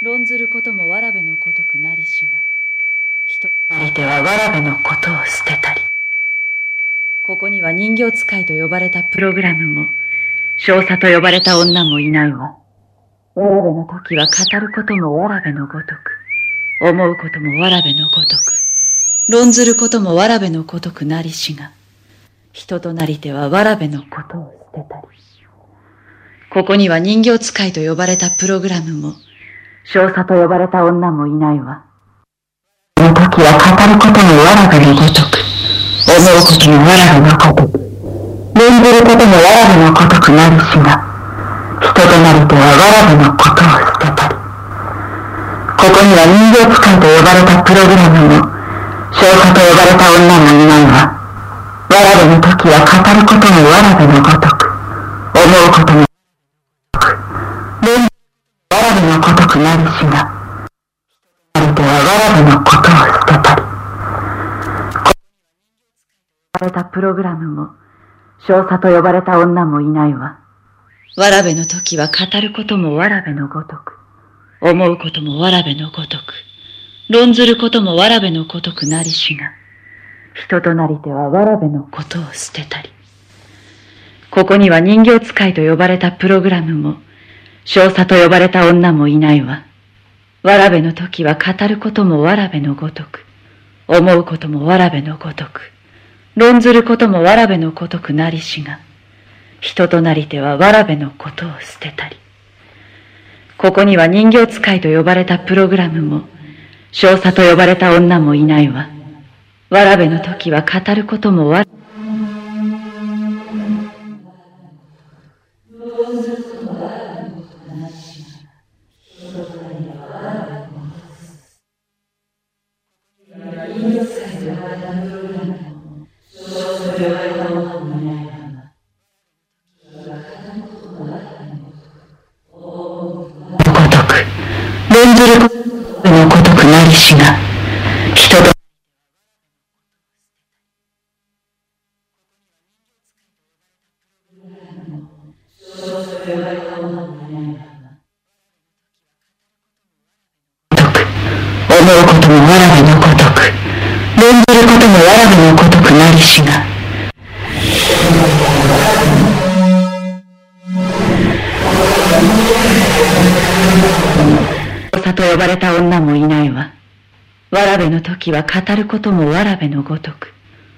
論ずることもわらべのごとくなりしが、人となりてはわらべのことを捨てたり。ここには人形使いと呼ばれたプログラムも、少佐と呼ばれた女もいないわ。わらべの時は語ることもわらべのごとく、思うこともわらべのごとく、論ずることもわらべのごとくなりしが、人となりてはわらべのことを捨てたり。ここには人形使いと呼ばれたプログラムも、少佐と呼ばれた女もいないわ。その時は語ることもわらべのごとく、思うこともわらべのごとく、論ずることもわらべのごとくなりしが、人となりてはわらべのことを捨てたり。ここには人形使いと呼ばれたプログラムも、少佐と呼ばれた女もいないわ。わらべの時は語ることもわらべのごとく、思うことも論ずるわらべのごとくなりしが、人となりてはわらべのことを捨てたり。呼ばれたプログラムも、少佐と呼ばれた女もいないわ。わらべの時は語ることもわらべのごとく、思うこともわらべのごとく、論ずることもわらべのごとくなりしが、人となりてはわらべのことを捨てたり。ここには人形使いと呼ばれたプログラムも、少佐と呼ばれた女もいないわ。わらべの時は語ることもわらべのごとく、思うこともわらべのごとく、論ずることもわらべのごとくなりしが、人となりてはわらべのことを捨てたり。ここには人形使いと呼ばれたプログラムも、少佐と呼ばれた女もいないわ。わらべの時は語ることもわらべ論ずることのごとくなりしが、人と思うこともわらべのごとく、論ずることもわらべのごとくなりしが、少佐と呼ばれた女もいないわ。わらべの時は語ることもわらべのごとく。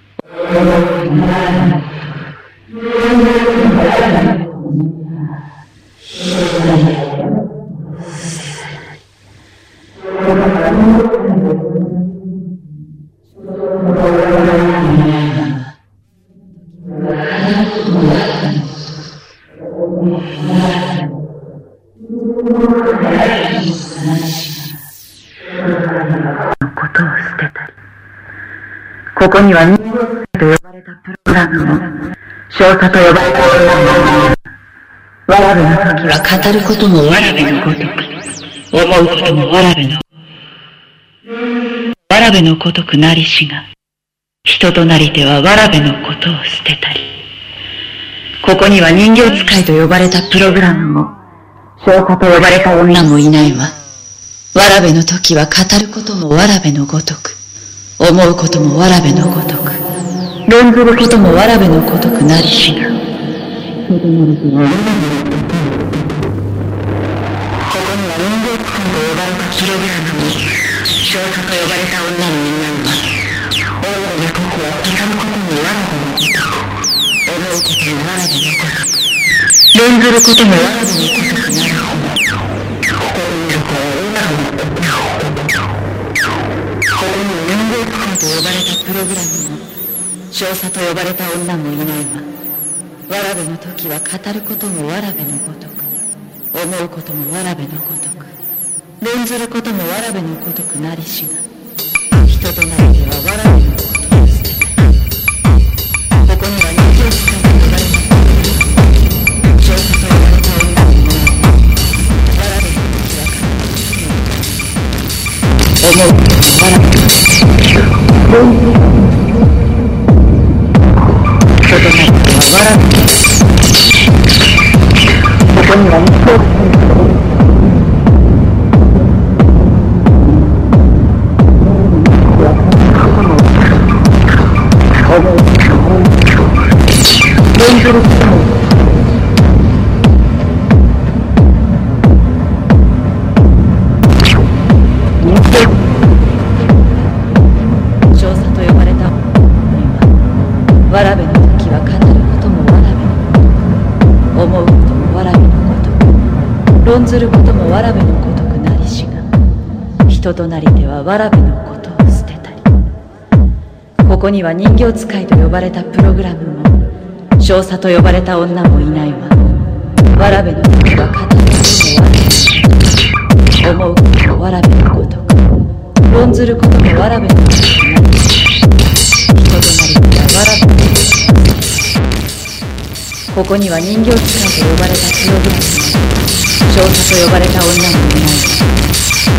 ここには人形使いと呼ばれたプログラムも、少佐と呼ばれた女もいない。わらべの時は語ることもわらべのごとく、思うこともわらべのごとくなりしが、人となりてはわらべのことを捨てたり。ここには人形使いと呼ばれたプログラムも、少佐と呼ばれた女もいないわ。わらべの時は語ることもわらべのごとく、思うこともわらべのごとく、論ずることもわらべのごとくなりしが、ここには人形使いと呼ばれたプログラムに、少佐と呼ばれた女もいないわ。わらべの時は語ることもわらべのごとく、思うこともわらべのごとく、論ずることもわらべのごとくなりしが、と呼ばれたプログラムも、少佐と呼ばれた女もいないわ。わらべの時は語ることもわらべのごとく、思うこともわらべのごとく、論ずることもわらべのごとくなりしが、人となりてはわらべのことを捨てたり。ここには人形使いと呼ばれたプログラムも、少佐と呼ばれた女もいないわ。わらべの時は語ることも思うこともわらべのごとく、人となりてはわらべのごとく。ここには人形使いと呼ばれた論ずることもわらべのごとくなりしが、人となりてはわらべのことを捨てたり。ここには人形使いと呼ばれたプログラムも、少佐と呼ばれた女もいないわ。わらべの時は語ることもわらべの思うこともわらべのごとく、論ずることもわらべのごとくなりしが、人となりてはわらべのことを捨てたり。ここには人形使いと呼ばれたプログラムも、少佐と呼ばれた女もいないわ。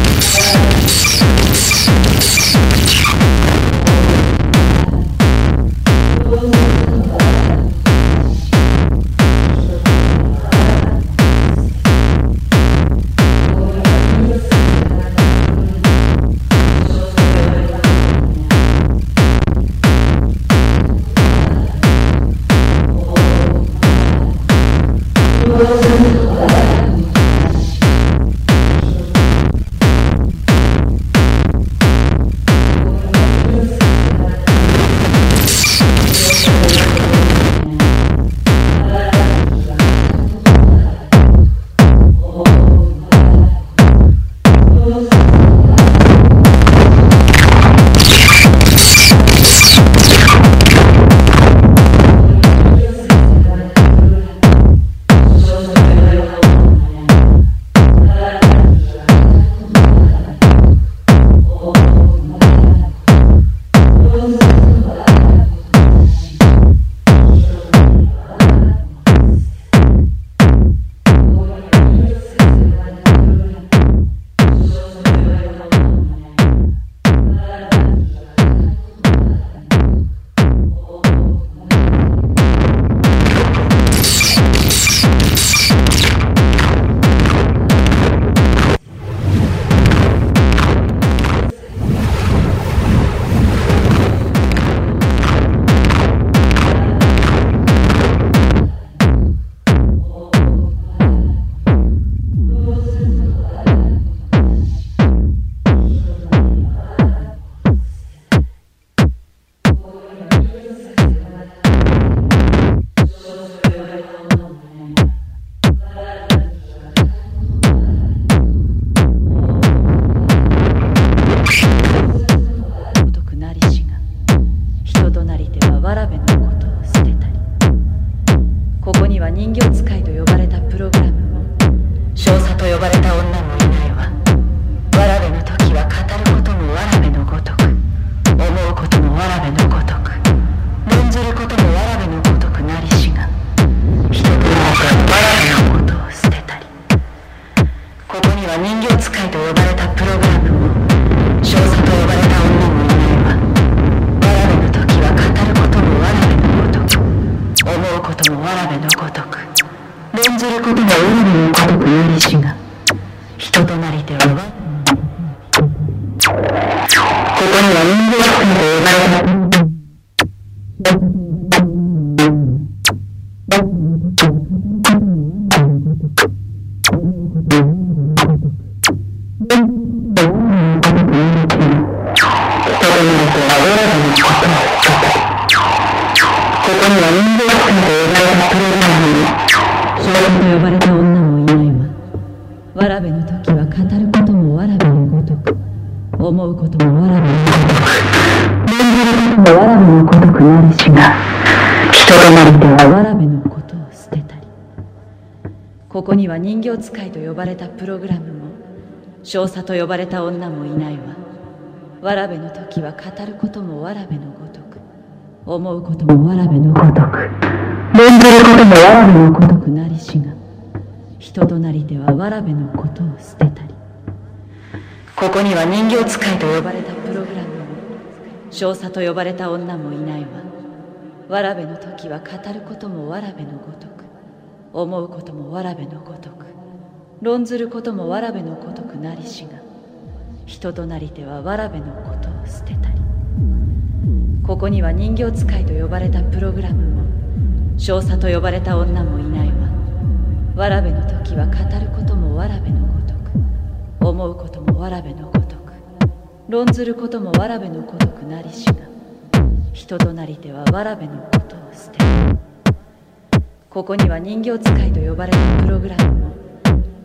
ここには人形使いと呼ばれたプログラムも、少佐と呼ばれた女もいないわ。わらべの時は語ることもわらべのごとく、思うこともわらべのごとく、論ずることもわらべのごとくなりしが、人となりてはわらべのことを捨てたり。ここには人形使いと呼ばれたプログラムも、少佐と呼ばれた女もいないわ。わらべの時は語ることもわらべのごとく、思うこともわらべのごとく、論ずることもわらべのごとくなりしが、人となりてはわらべのことを捨てたり。ここには人形使いと呼ばれたプログラムも、少佐と呼ばれた女もいないわ。わらべの時は語ることもわらべのごとく、思うこともわらべのごとく、論ずることもわらべのごとくなりしが、人となりてはわらべのことを捨てる。ここには人形使いと呼ばれたプログラムも、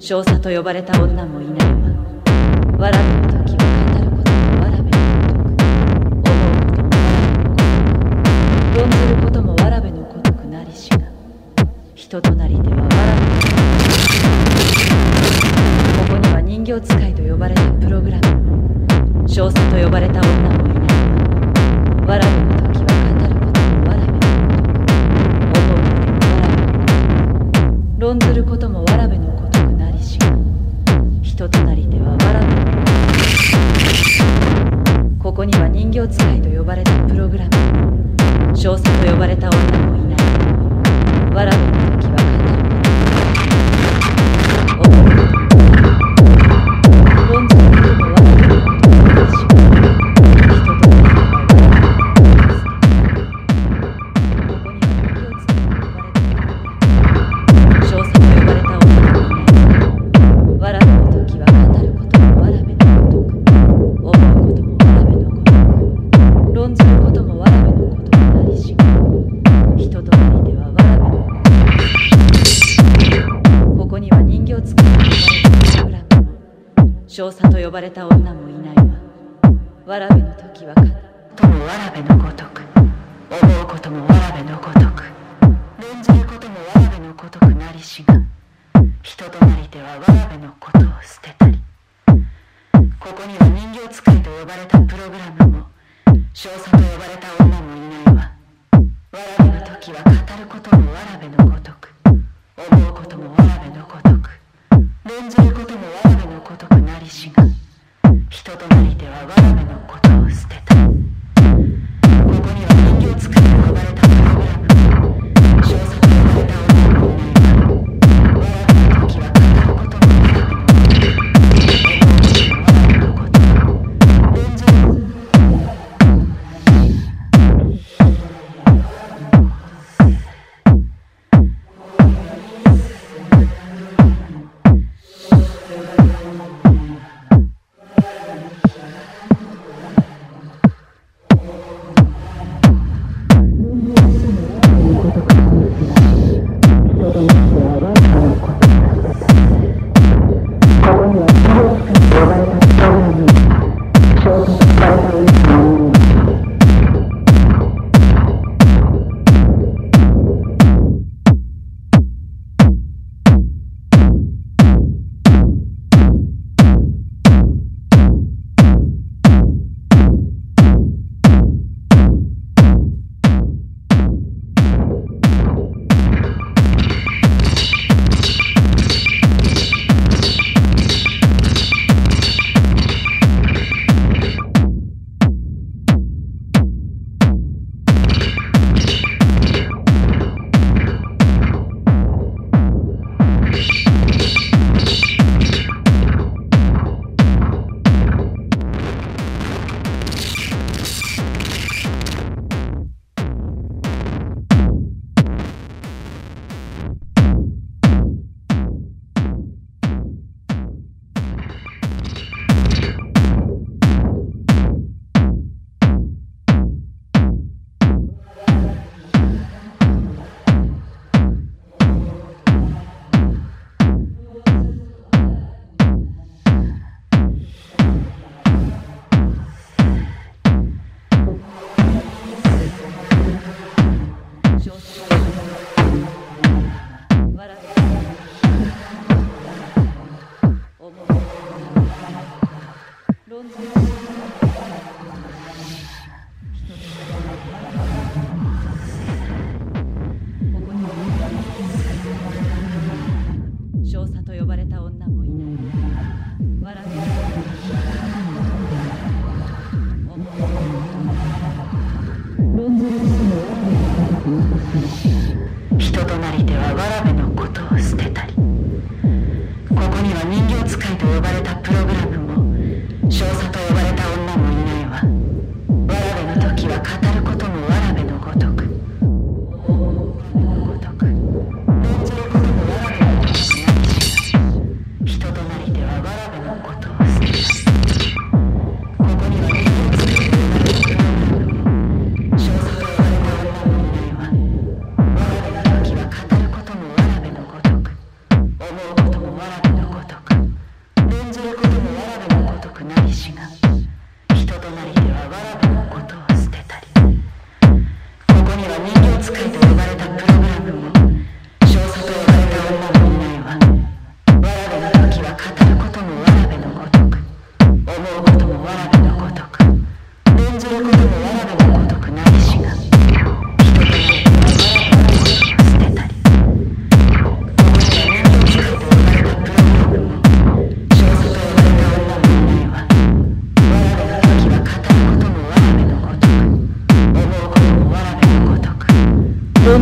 少佐と呼ばれた女もいないわ。わらべの時は語ることもわらべのごとく、思うこともわらべのごとく、論ずることもわらべのごとくなりしが、人となりてはわらべのごとく。ここには人形使いと呼ばれたプログラムも、少佐と呼ばれた女もいないわ。わらべの時は語ることもわらべのごとく、思うこともわらべのごとく、論ずることもわらべのごとくなりしが、人となりてはわらべのごとく。ここには人形使いと呼ばれたプログラムも、少佐と呼ばれた女もいないわ。わらべの時は語ることも思うことも論ずることもわらべのごとくなりしが、人となりてはわらべのごとく。ここには人形使いと呼ばれたプログラムも、少佐と呼ばれた女もいないわ。わらべの時は語ることもわらべのごとく、思うこともわらべのごとく、論ずることもわらべのごとくなりしが、人となりてはわらべのごとく。ここには人形使いと呼ばれたプログラムも、少佐と呼ばれた女もいないわ。わらべの時は語ることもわらべのごとく、思うこともわらべのごとく、論ずることもわらべのごとくなりしが、人となりてはわらべのことを捨てたり。ここには人形使いと呼ばれたプログラムも、少佐と呼ばれた女もいないわ。わらべの時は語ることもわらべのごとく、思うこともわらべのごとく、論ずることもわらべのごとくなりしが、人となりてはわらべのことを捨てたり。ここには人形使いと呼ばれたプログラムも、少佐と呼ばれた女もいないわ。わらべの時は語ることもわらべのごとく、思うこともわらべのごとく、論ずる少佐と呼ばれた女もいないわ。らべの論ずる人となりてはわらべのことを捨てたり。ここには人形使いと呼ばれたプログラムも、少佐と呼ばれた女もいないわ。わらべの時は語ることもわらべのごとく、論ずることもわらべのごとくなりしが、人となりてはわらべのことを捨てたり。ここには人形使いと呼ばれたプログラムも、少佐と呼ばれた女もいないわ。わらべの時は語ることもわらべのごとく、思うこともわらべのごとく、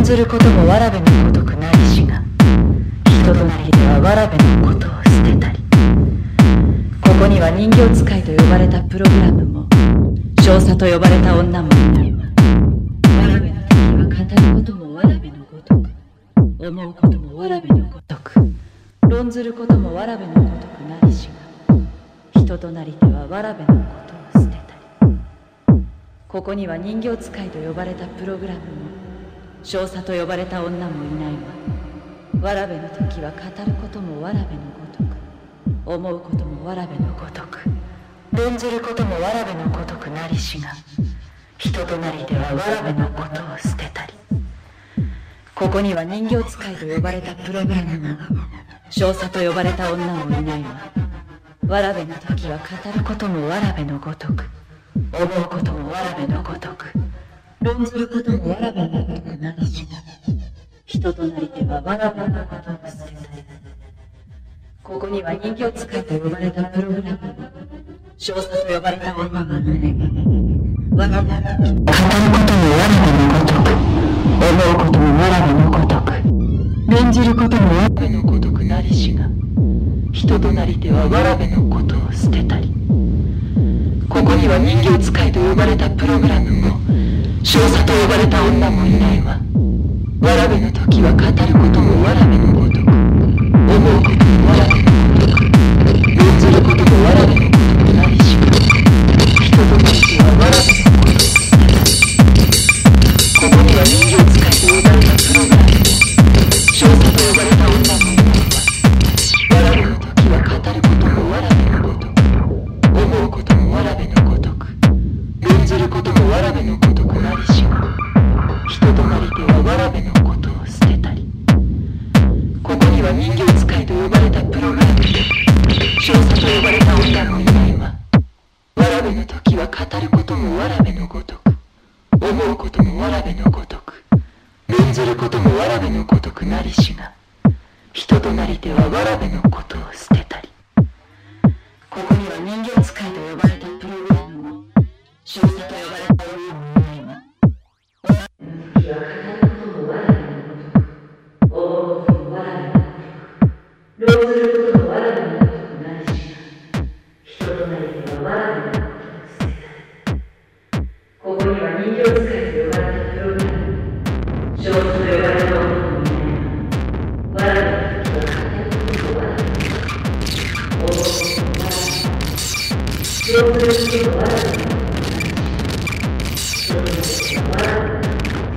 ずることもわらべのごとくなりしが、人となりではわらべのことを捨てたり、ここには人形使いと呼ばれたプログラムも、少佐と呼ばれた女もいないわ。わらべの敵は語ることもわらべのごとく、思うこともわらべのごとく、論ずることもわらべのごとくなりしが、人となりではわらべのことを捨てたり、ここには人形使いと呼ばれたプログラムも、少佐と呼ばれた女もいないわ。わらべの時は語ることもわらべのごとく、思うこともわらべのごとく、論ずることもわらべのごとくなりしが、人となりではわらべのことを捨てたり、ここには人形使いと呼ばれたプログラムも、少佐と呼ばれた女もいないわ。わらべの時は語ることもわらべのごとく、思うこともわらべのごとく、論ずることもわらべのごとくなりしが、人となりではわらべのことを捨てたり、ここには人形使いと呼ばれたプログラムも、少佐と呼ばれた女もいないわ。わらべの時、語ることもわらべのごとく、思うこともわらべのごとく、論じることもわらべのごとくなりしが、人となりではわらべのことを捨てたり、ここには人形使いと呼ばれたプログラムも、少佐と呼ばれた女もいないわ。わらべの時は語ることもわらべのごとく、思うこともわらべのごとく、論ずることもわらべのごとくなりしが、人となりではわらべのことを捨てたり、ここには人形使いと呼ばれたプログラムも、少佐と呼ばれた女もいないわ。わらべの時は語ることもわらべのごとく、思うこともわらべのごとく、論ずることもわらべのごとくなりしが、人となりではわらべのことを捨てたり、ここには人形使いと呼ばれたプログラムで、少佐と呼ばれた女もいないわ。わらべの時は語ることもわらべのごとく、思うこともわらべのごとく、論ずることもわらべのごとくなりしが、人となりではわらべのことを捨てたり、ここには人形使いと呼ばれたプログラムも、少佐と呼ばれた女もいないわ。時は語ることもわらべのごとく、思うこともわらべのごとく、論ずることもわらべのごとくなりしが、人となりではわらべのことを捨てたり、ここには人形使いと呼ばれたプログラムも、少佐と呼ばれた女もいないわ。わらべの時は語ることもわらべのごとく、思うこともわらべのごとく、論ずることもわらべのごとくなりしが、人となりではわらべのごとく、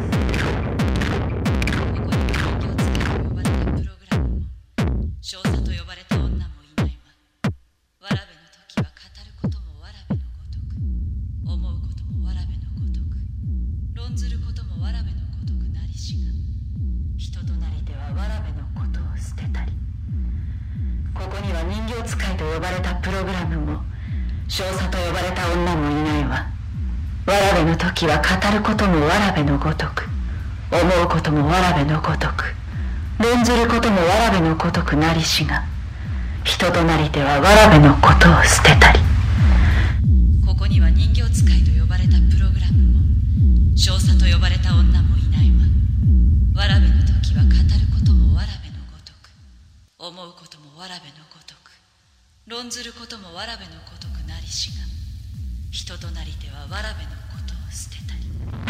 少佐と呼ばれた女もいないわ。わらべの時は語ることもわらべのごとく、思うこともわらべのごとく、論ずることもわらべのごとくなりしが、人となりではわらべのことを捨てたり、ここには人形使いと呼ばれたプログラムも、少佐と呼ばれた女もいないわ。わらべの時は語ることもわらべのごとく、思うこともわらべのごとく、論ずることもわらべのごとくなりしが、人となりではわらべのことを捨てたり、ここには人形使いと呼ばれたプログラムも、少佐と呼ばれた女もいないわ。わらべの時は語ることもわらべのごとく、思うこともわらべのごとく、論ずることもわらべのごとくなりしが、人となりではわらべのことを捨てたり、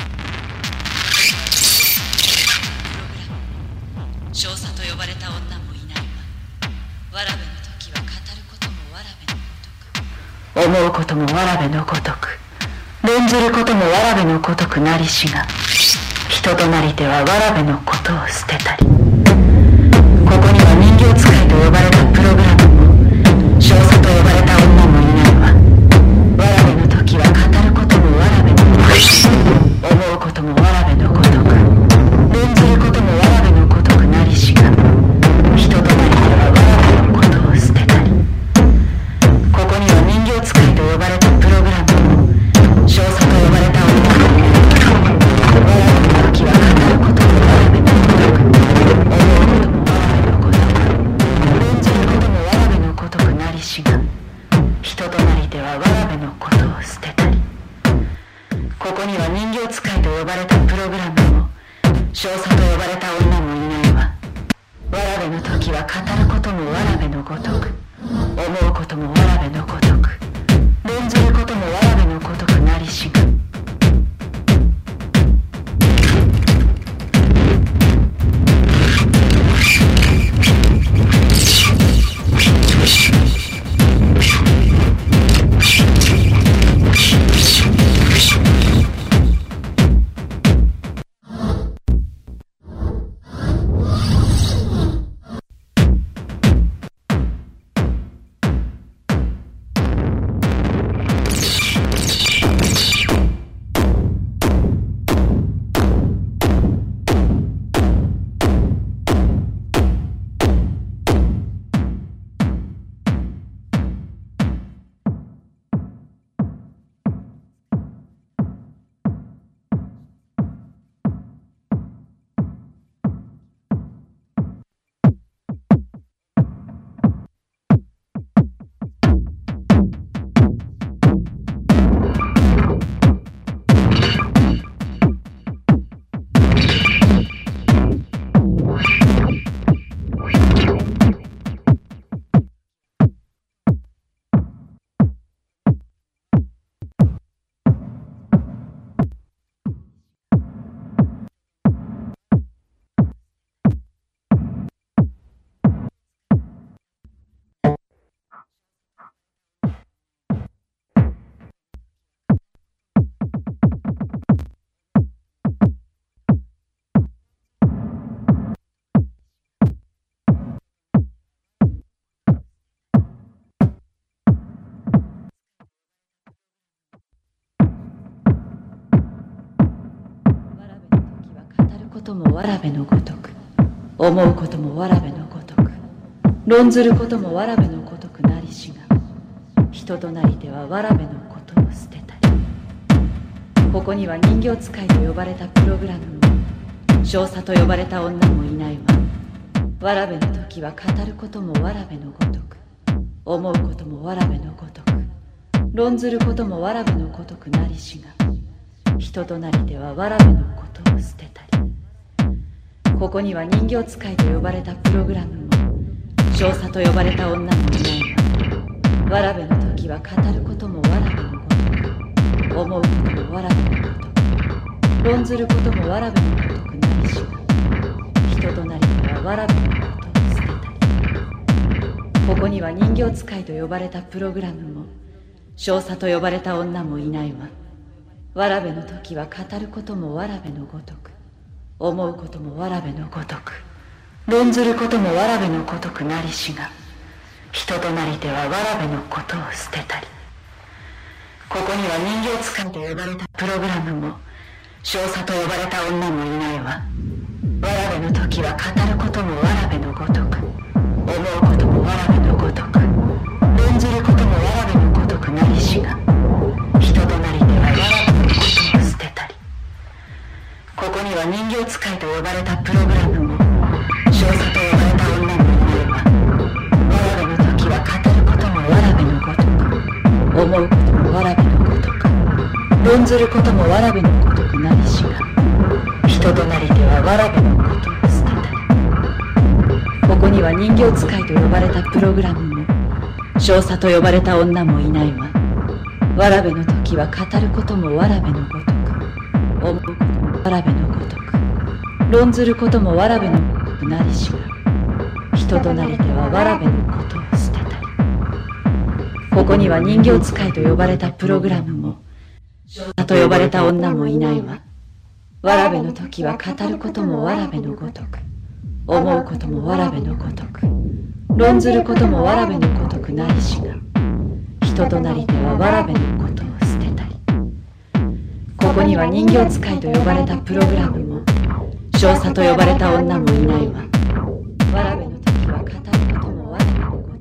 少佐と呼ばれた女もいないわ。わらべの時は語ることもわらべのごとく、思うこともわらべのごとく、論ずることもわらべのごとくなりしが、人となりではわらべのことを捨てたり、ここには人形使いと呼ばれたプログラムも、少佐と呼ばれた女もいないわ。わらべの時は語ることもわらべのごとく、思うこともわらべのごとく、論ずることもわらべのごとくなりしが、人となりではわらべのことを捨てたり、ここには人形使いと呼ばれたプログラムも、少佐と呼ばれた女もいないわ。わらべの時は語ることもわらべのごとく、思うこともわらべのごとく、論ずることもわらべのごとくなりしが、人となりではわらべのことを捨てたり、ここには人形使いと呼ばれたプログラムも、 少佐と呼ばれた女もいないわ。わらべの時は語ることもわらべのごとく、思うこともわらべのごとく、論ずることもわらべのごとくなりしが。こともわらべのごとく、思うこともわらべのごとく、論ずることもわらべのごとくなりしが、人となりてはわらべのことを捨てたり。ここには人形使いと呼ばれたプログラムも、少佐と呼ばれた女もいないわ。わらべの時は語ることもわらべのごとく、思うこともわらべのごとく、論ずることもわらべのごとくなりしが、人となりてはわらべのことを捨てたり。ここには人形使いと呼ばれたプログラムも、少佐と呼ばれた女もいないわ。わらべの時は語ることもわらべのごとく、思うこともわらべのごとく、論ずることもわらべのごとくなりしが、人となりてはわらべのことを捨てたり。ここには人形使いと呼ばれたプログラムも、少佐と呼ばれた女もいないわ。わらべの時は語ることもわらべのごとく、思うこともわらべのごとく、論ずることもわらべのごとくなりしが、人となりてはわらべのことを捨てたり。ここには人形使いと呼ばれたプログラムも、少佐と呼ばれた女もいないわ。わらべの時は語ることもわらべのごとく、思うこともわらべのごとく、論ずることもわらべのごとくなりしが、人となりてはわらべのことを捨てたり。ここには人形使いと呼ばれたプログラムも、少佐と呼ばれた女もいないわ。わらべの時は語ることもわらべのごとく、思うこともわらべのごとく、論ずることもわらべのごとくなりしが、人となりてはわらべのことを捨てたり。ここには人形使いと呼ばれたプログラムも、少佐と呼ばれた女もいないわ。わらべの時は語ることもわらべのごとく、思うこともわらべのごとく、論ずることもわらべのごとくなりしが、人となりてはわらべのことを捨てたり。ここには人形使いと呼ばれたプログラムも、少佐と呼ばれた女もいないわ。わらべの時は語ることもわらべのごとく、思うこともわらべのごとく、論ずることもわらべのごとくなりしが、人となりてはわらべのことを捨てたり。ここには人形使いと呼ばれたプログラムも、少佐と呼ばれた女もいないわ。わらべの時は語ることもわらべのごとく。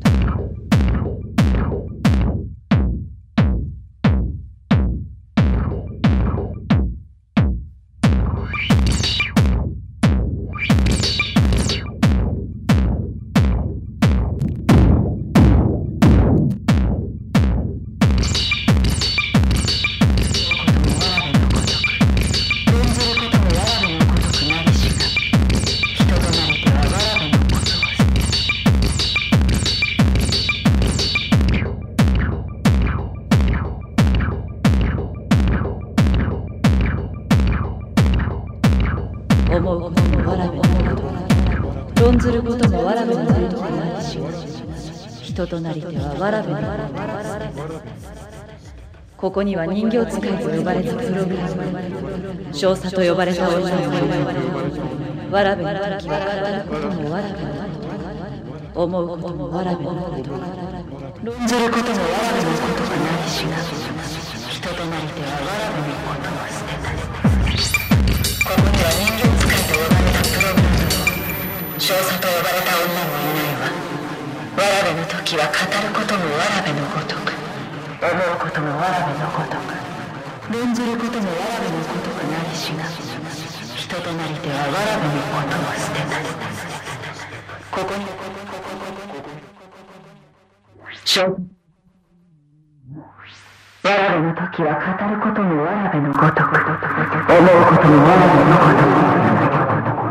論ずることもわらべのごとくなりし論ずることもわらべのこととなりしが、人となりてはわらべのことを捨てた。ここには人形使いと呼ばれたプログラム、少佐と呼ばれた女の子、わらべの時は語ることもわらべのこと、思うこともわらべのこと、論ずることもわらべのことがなりしが、人となりてはわらべのことを捨てた。ここには人形使いと呼ばれたプログラム、少佐と呼ばれた女もいないわ。わらべの時は語ることもわらべのごとく、思うこともわらべのごとく、論ずることもわらべのごとくなりしが、人となりてはわらべのことを捨てた。ここにわらべの時は語ることもわらべのごとく、思うこともわらべのごとく、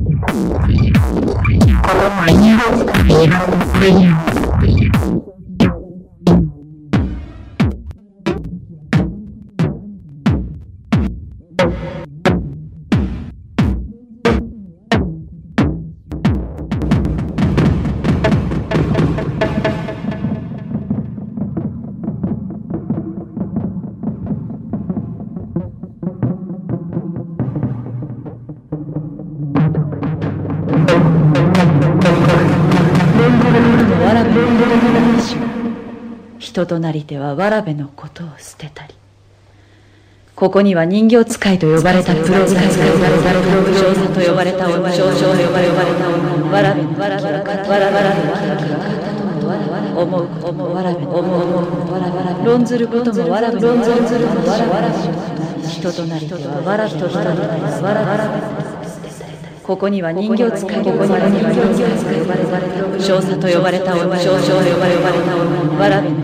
この人となりてはわらべのことを捨てたり、ここには人形使いと呼ばれたプログラム、少佐と呼ばれた女、少々と呼ばれた女、わらべの時は思うわらべの論ずることもわらべの人となりてはわらべのここには人形使い、ここには人形使いと呼ばれた少佐と呼ばれた女、少々と呼ばれた女、わらべの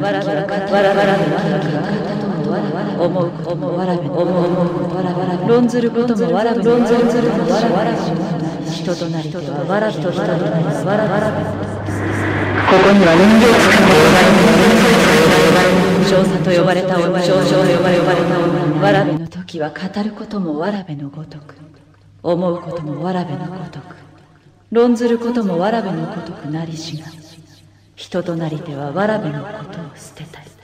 思うわらべの論ずることもわらべの人となりてはわらべのここには人形使いと呼ばれた少佐と呼ばれた女、少々と呼ばれた女、わらべの時は語ることもわらべのごとく、思うこともわらべのごとく、論ずることもわらべのごとくなりしが、人となりてはわらべのことを捨てたり。